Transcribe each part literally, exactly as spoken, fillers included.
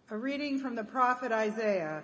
A reading from the prophet Isaiah.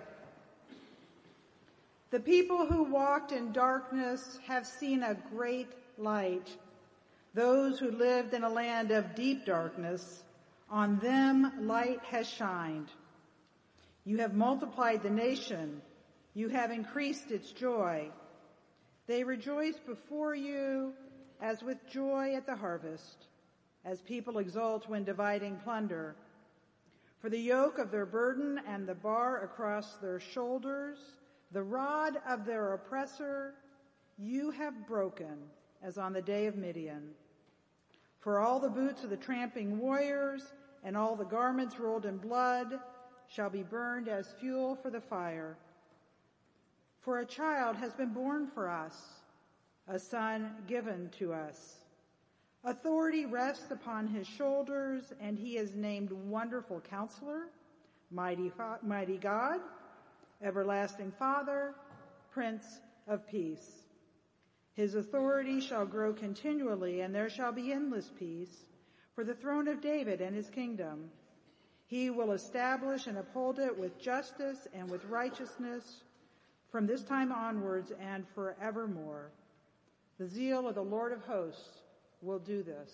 The people who walked in darkness have seen a great light. Those who lived in a land of deep darkness, on them light has shined. You have multiplied the nation. You have increased its joy. They rejoice before you as with joy at the harvest, as people exult when dividing plunder. For the yoke of their burden and the bar across their shoulders, the rod of their oppressor, you have broken as on the day of Midian. For all the boots of the tramping warriors and all the garments rolled in blood shall be burned as fuel for the fire. For a child has been born for us, a son given to us. Authority rests upon his shoulders, and he is named Wonderful Counselor, Mighty, Mighty God, Everlasting Father, Prince of Peace. His authority shall grow continually, and there shall be endless peace for the throne of David and his kingdom. He will establish and uphold it with justice and with righteousness from this time onwards and forevermore. The zeal of the Lord of hosts will do this.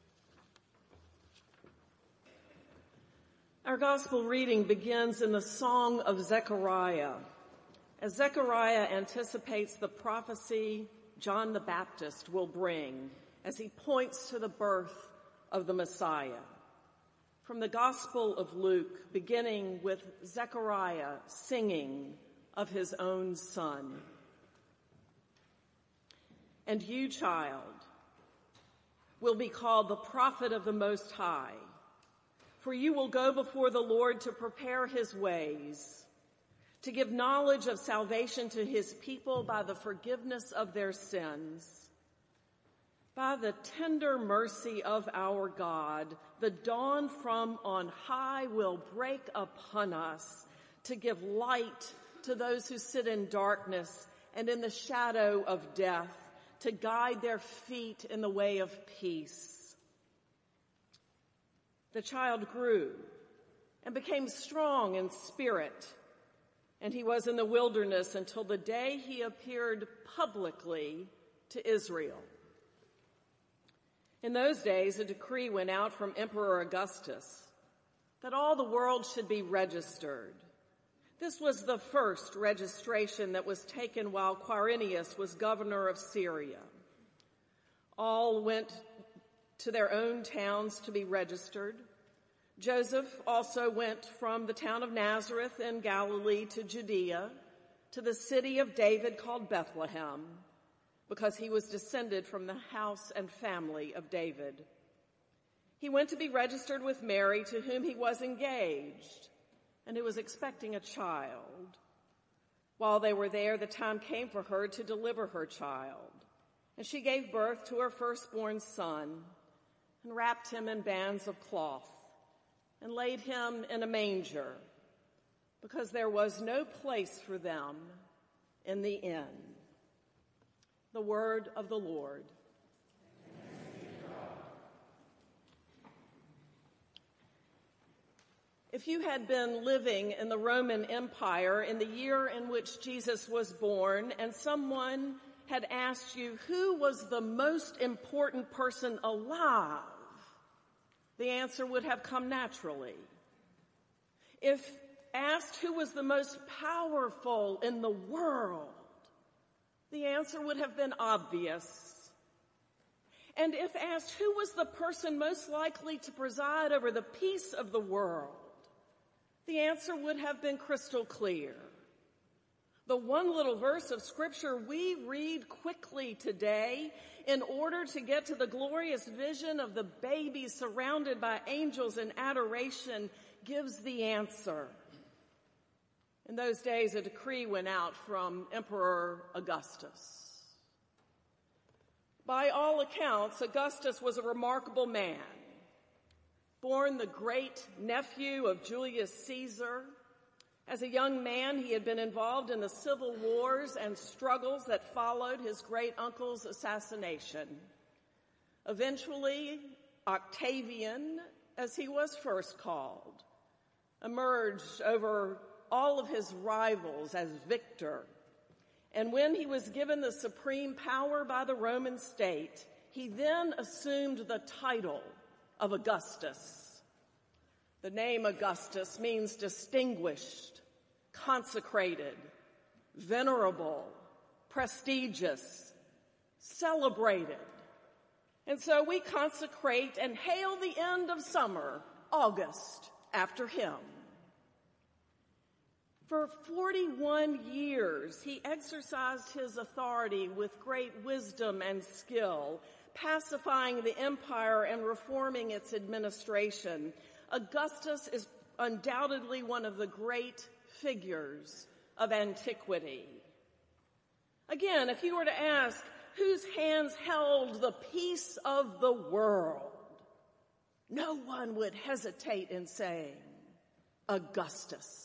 Our gospel reading begins in the Song of Zechariah, as Zechariah anticipates the prophecy John the Baptist will bring as he points to the birth of the Messiah. From the Gospel of Luke, beginning with Zechariah singing of his own son. And you, child, will be called the prophet of the Most High, for you will go before the Lord to prepare his ways, to give knowledge of salvation to his people by the forgiveness of their sins. By the tender mercy of our God, the dawn from on high will break upon us to give light to those who sit in darkness and in the shadow of death, to guide their feet in the way of peace. The child grew and became strong in spirit, and he was in the wilderness until the day he appeared publicly to Israel. In those days, a decree went out from Emperor Augustus that all the world should be registered. This was the first registration that was taken while Quirinius was governor of Syria. All went to their own towns to be registered. Joseph also went from the town of Nazareth in Galilee to Judea, to the city of David called Bethlehem, because he was descended from the house and family of David. He went to be registered with Mary, to whom he was engaged, and who was expecting a child. While they were there, the time came for her to deliver her child, and she gave birth to her firstborn son, and wrapped him in bands of cloth, and laid him in a manger, because there was no place for them in the inn. The word of the Lord. If you had been living in the Roman Empire in the year in which Jesus was born, and someone had asked you who was the most important person alive, the answer would have come naturally. If asked who was the most powerful in the world, the answer would have been obvious. And if asked who was the person most likely to preside over the peace of the world, the answer would have been crystal clear. The one little verse of Scripture we read quickly today in order to get to the glorious vision of the baby surrounded by angels in adoration gives the answer. In those days, a decree went out from Emperor Augustus. By all accounts, Augustus was a remarkable man. Born the great nephew of Julius Caesar, as a young man, he had been involved in the civil wars and struggles that followed his great uncle's assassination. Eventually, Octavian, as he was first called, emerged over all of his rivals as victor. And when he was given the supreme power by the Roman state, he then assumed the title of Augustus. The name Augustus means distinguished, consecrated, venerable, prestigious, celebrated. And so we consecrate and hail the end of summer, August, after him. For forty-one years, he exercised his authority with great wisdom and skill, pacifying the empire and reforming its administration. Augustus is undoubtedly one of the great figures of antiquity. Again, if you were to ask, whose hands held the peace of the world, no one would hesitate in saying Augustus.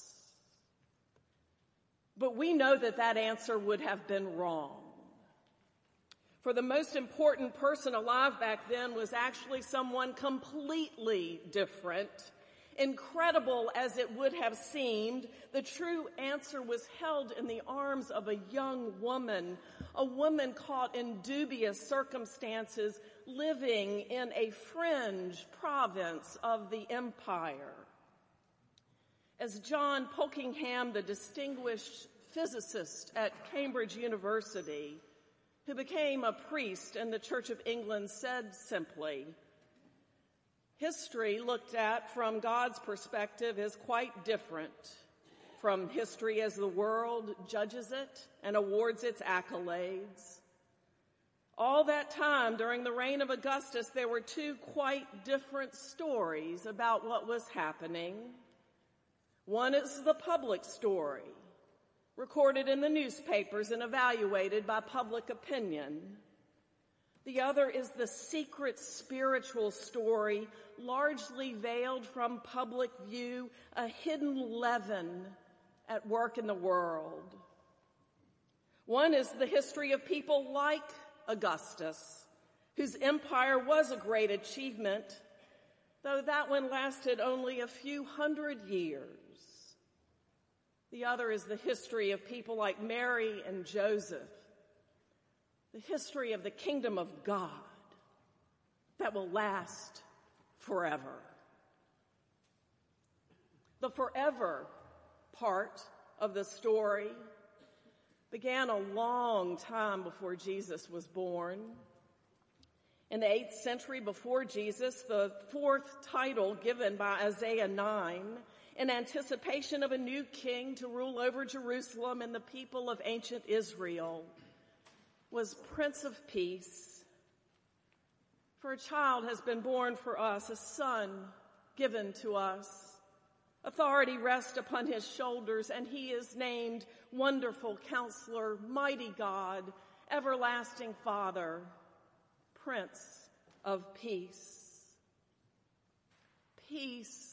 But we know that that answer would have been wrong. For the most important person alive back then was actually someone completely different. Incredible as it would have seemed, the true answer was held in the arms of a young woman, a woman caught in dubious circumstances, living in a fringe province of the empire. As John Polkingham, the distinguished physicist at Cambridge University, who became a priest in the Church of England, said simply, history looked at from God's perspective is quite different from history as the world judges it and awards its accolades. All that time during the reign of Augustus, there were two quite different stories about what was happening. One is the public story, recorded in the newspapers and evaluated by public opinion. The other is the secret spiritual story, largely veiled from public view, a hidden leaven at work in the world. One is the history of people like Augustus, whose empire was a great achievement, though that one lasted only a few hundred years. The other is the history of people like Mary and Joseph, the history of the kingdom of God that will last forever. The forever part of the story began a long time before Jesus was born. In the eighth century before Jesus, the fourth title given by Isaiah nine, in anticipation of a new king to rule over Jerusalem and the people of ancient Israel, was Prince of Peace. For a child has been born for us, a son given to us. Authority rests upon his shoulders, and he is named Wonderful Counselor, Mighty God, Everlasting Father, Prince of Peace. Peace.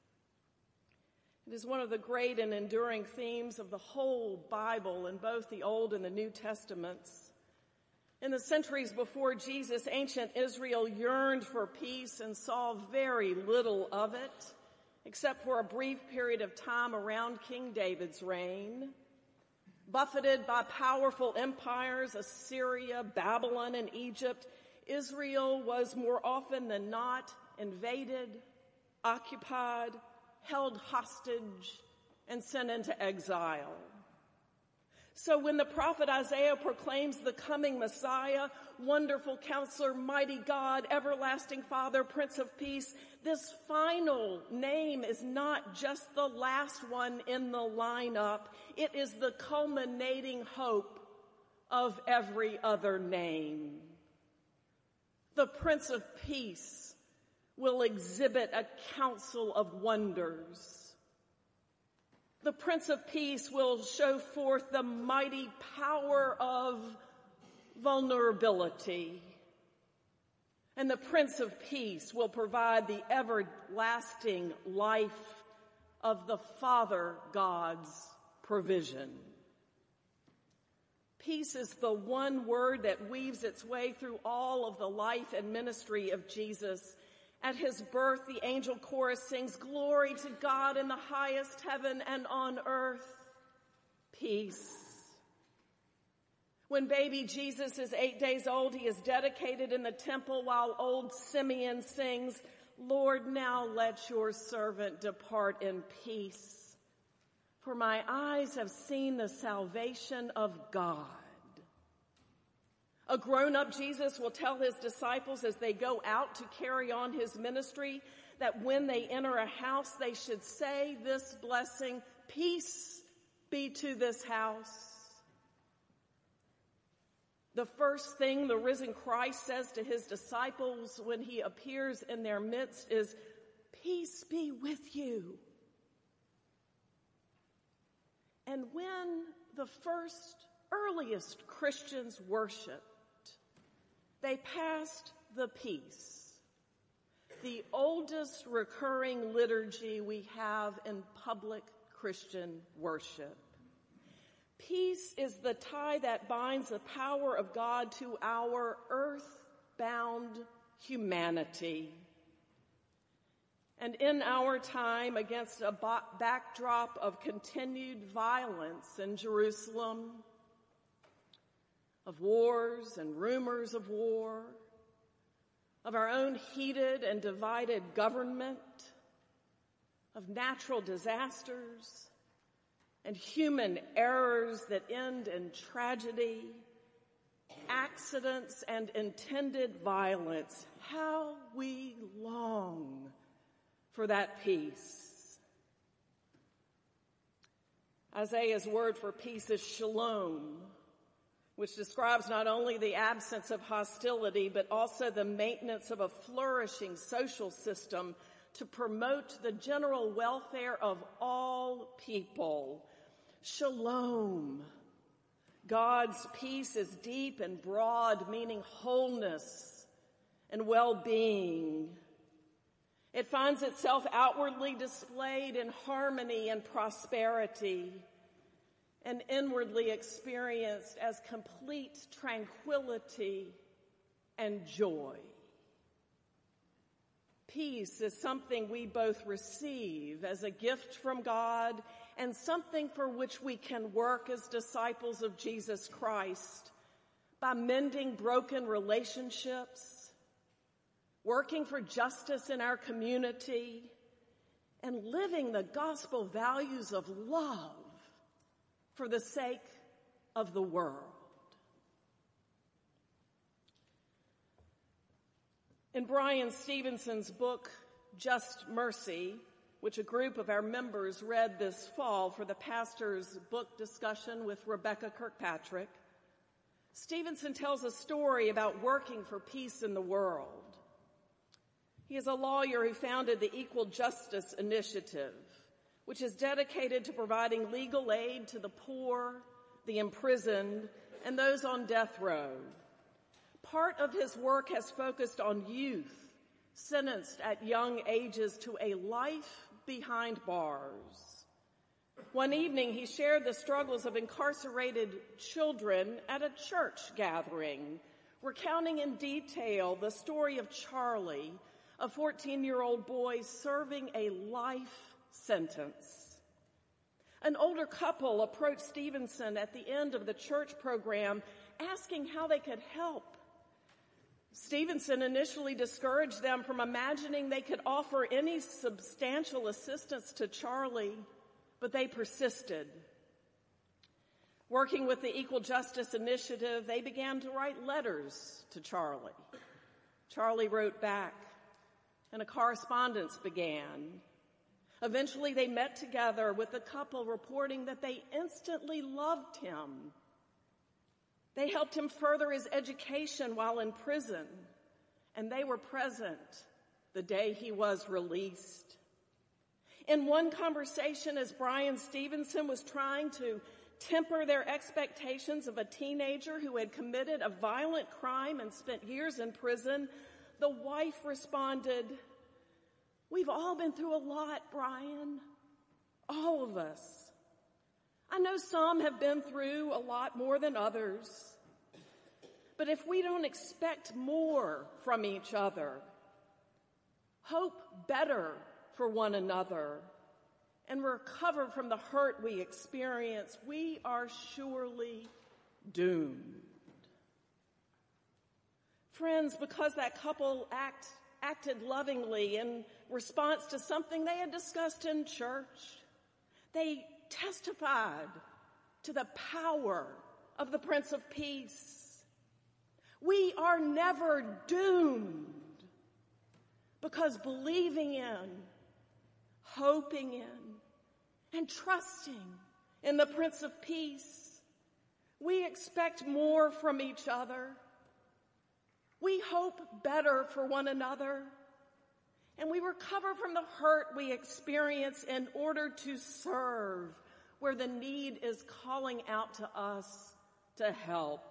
It is one of the great and enduring themes of the whole Bible in both the Old and the New Testaments. In the centuries before Jesus, ancient Israel yearned for peace and saw very little of it, except for a brief period of time around King David's reign. Buffeted by powerful empires, Assyria, Babylon, and Egypt, Israel was more often than not invaded, occupied, held hostage, and sent into exile. So when the prophet Isaiah proclaims the coming Messiah, Wonderful Counselor, Mighty God, Everlasting Father, Prince of Peace, this final name is not just the last one in the lineup. It is the culminating hope of every other name. The Prince of Peace will exhibit a council of wonders. The Prince of Peace will show forth the mighty power of vulnerability. And the Prince of Peace will provide the everlasting life of the Father God's provision. Peace is the one word that weaves its way through all of the life and ministry of Jesus. At his birth, the angel chorus sings, "Glory to God in the highest heaven, and on earth, peace." When baby Jesus is eight days old, he is dedicated in the temple while old Simeon sings, "Lord, now let your servant depart in peace, for my eyes have seen the salvation of God." A grown-up Jesus will tell his disciples as they go out to carry on his ministry that when they enter a house, they should say this blessing, "Peace be to this house." The first thing the risen Christ says to his disciples when he appears in their midst is, "Peace be with you." And when the first, earliest Christians worshiped, they passed the peace, the oldest recurring liturgy we have in public Christian worship. Peace is the tie that binds the power of God to our earth-bound humanity. And in our time, against a backdrop of continued violence in Jerusalem, of wars and rumors of war, of our own heated and divided government, of natural disasters and human errors that end in tragedy, accidents and intended violence, how we long for that peace. Isaiah's word for peace is shalom, which describes not only the absence of hostility, but also the maintenance of a flourishing social system to promote the general welfare of all people. Shalom. God's peace is deep and broad, meaning wholeness and well-being. It finds itself outwardly displayed in harmony and prosperity, and inwardly experienced as complete tranquility and joy. Peace is something we both receive as a gift from God and something for which we can work as disciples of Jesus Christ by mending broken relationships, working for justice in our community, and living the gospel values of love for the sake of the world. In Brian Stevenson's book, Just Mercy, which a group of our members read this fall for the pastor's book discussion with Rebecca Kirkpatrick, Stevenson tells a story about working for peace in the world. He is a lawyer who founded the Equal Justice Initiative, which is dedicated to providing legal aid to the poor, the imprisoned, and those on death row. Part of his work has focused on youth sentenced at young ages to a life behind bars. One evening, he shared the struggles of incarcerated children at a church gathering, recounting in detail the story of Charlie, a fourteen-year-old boy serving a life sentence. An older couple approached Stevenson at the end of the church program asking how they could help. Stevenson initially discouraged them from imagining they could offer any substantial assistance to Charlie, but they persisted. Working with the Equal Justice Initiative, they began to write letters to Charlie. Charlie wrote back, and a correspondence began. Eventually, they met together with the couple reporting that they instantly loved him. They helped him further his education while in prison, and they were present the day he was released. In one conversation, as Brian Stevenson was trying to temper their expectations of a teenager who had committed a violent crime and spent years in prison, the wife responded, "We've all been through a lot, Brian. All of us. I know some have been through a lot more than others. But if we don't expect more from each other, hope better for one another, and recover from the hurt we experience, we are surely doomed. Friends, because that couple act, acted lovingly in response to something they had discussed in church, they testified to the power of the Prince of Peace. We are never doomed because believing in, hoping in, and trusting in the Prince of Peace, we expect more from each other. We hope better for one another, and we recover from the hurt we experience in order to serve where the need is calling out to us to help.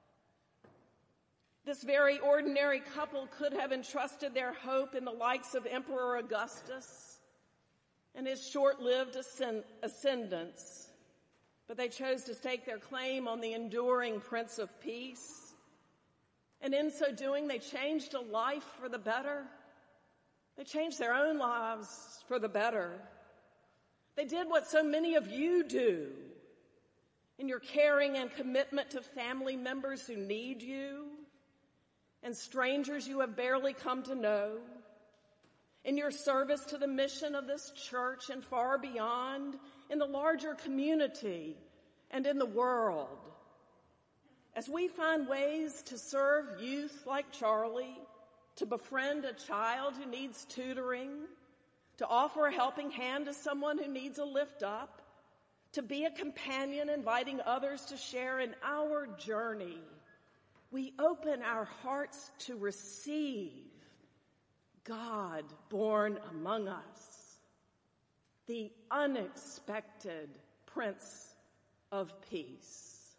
This very ordinary couple could have entrusted their hope in the likes of Emperor Augustus and his short-lived ascend- ascendance, but they chose to stake their claim on the enduring Prince of Peace. And in so doing, they changed a life for the better. They changed their own lives for the better. They did what so many of you do in your caring and commitment to family members who need you and strangers you have barely come to know, in your service to the mission of this church and far beyond, in the larger community and in the world. As we find ways to serve youth like Charlie, to befriend a child who needs tutoring, to offer a helping hand to someone who needs a lift up, to be a companion inviting others to share in our journey, we open our hearts to receive God born among us, the unexpected Prince of Peace.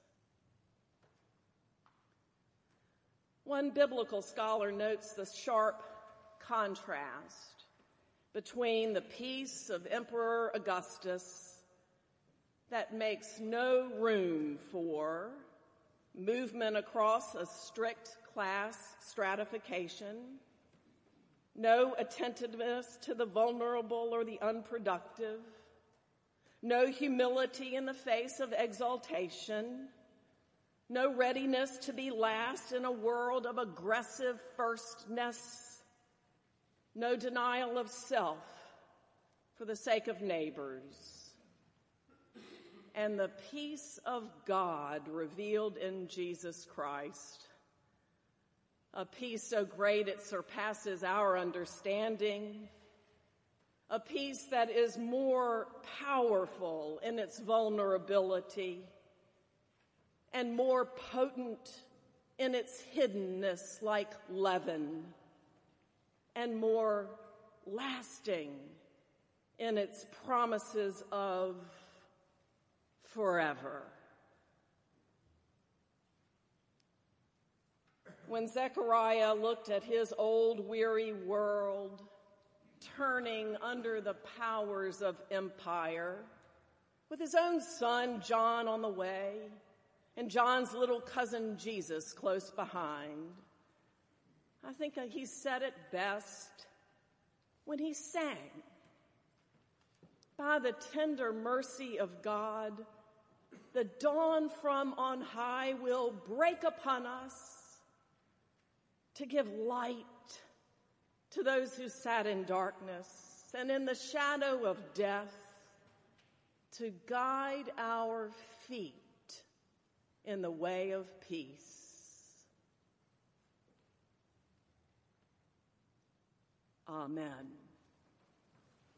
One biblical scholar notes the sharp contrast between the peace of Emperor Augustus that makes no room for movement across a strict class stratification, no attentiveness to the vulnerable or the unproductive, no humility in the face of exaltation, no readiness to be last in a world of aggressive firstness, no denial of self for the sake of neighbors, and the peace of God revealed in Jesus Christ, a peace so great it surpasses our understanding, a peace that is more powerful in its vulnerability and more potent in its hiddenness like leaven, and more lasting in its promises of forever. When Zechariah looked at his old weary world turning under the powers of empire, with his own son John on the way and John's little cousin Jesus close behind, I think he said it best when he sang, "By the tender mercy of God, the dawn from on high will break upon us to give light to those who sat in darkness and in the shadow of death, to guide our feet in the way of peace." Amen.